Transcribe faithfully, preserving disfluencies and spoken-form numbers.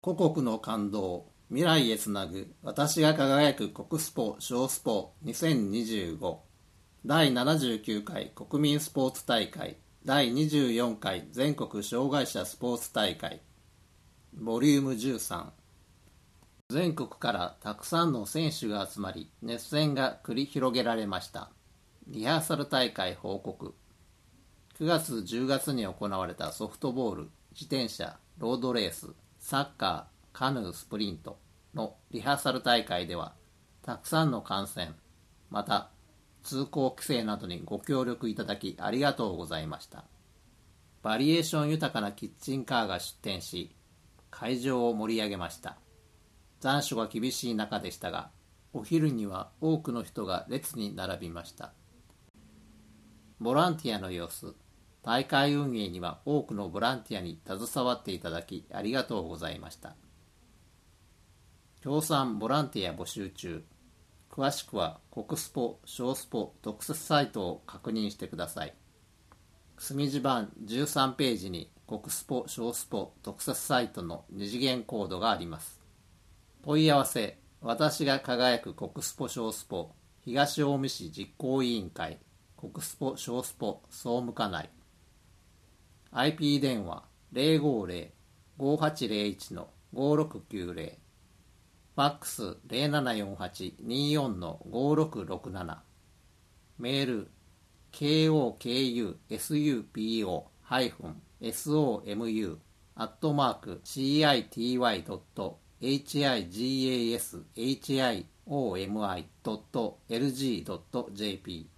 故国の感動、未来へつなぐ、私が輝く国スポ小スポにせんにじゅうごだいななじゅうきゅうかい国民スポーツ大会だいにじゅうよんかい全国障害者スポーツ大会ボリュームじゅうさん。全国からたくさんの選手が集まり熱戦が繰り広げられました。リハーサル大会報告。くがつじゅうがつに行われたソフトボール、自転車、ロードレース、サッカー、カヌースプリントのリハーサル大会ではたくさんの観戦、また通行規制などにご協力いただきありがとうございました。バリエーション豊かなキッチンカーが出店し会場を盛り上げました。残暑が厳しい中でしたがお昼には多くの人が列に並びました。ボランティアの様子。大会運営には多くのボランティアに携わっていただきありがとうございました。協賛ボランティア募集中。詳しくは国スポ小スポ特設サイトを確認してください。隅地版じゅうさんページに国スポ小スポ特設サイトの二次元コードがあります。問い合わせ、私が輝く国スポ小スポ東近江市実行委員会国スポ小スポ総務課内。アイピー 電話 ゼロごゼロ ごはちゼロいち ごろくきゅうゼロ、ファックス ゼロななよんはち によん ごろくろくなな、メール kokusupo-somu アットマーク city.higashioumi.lg.jp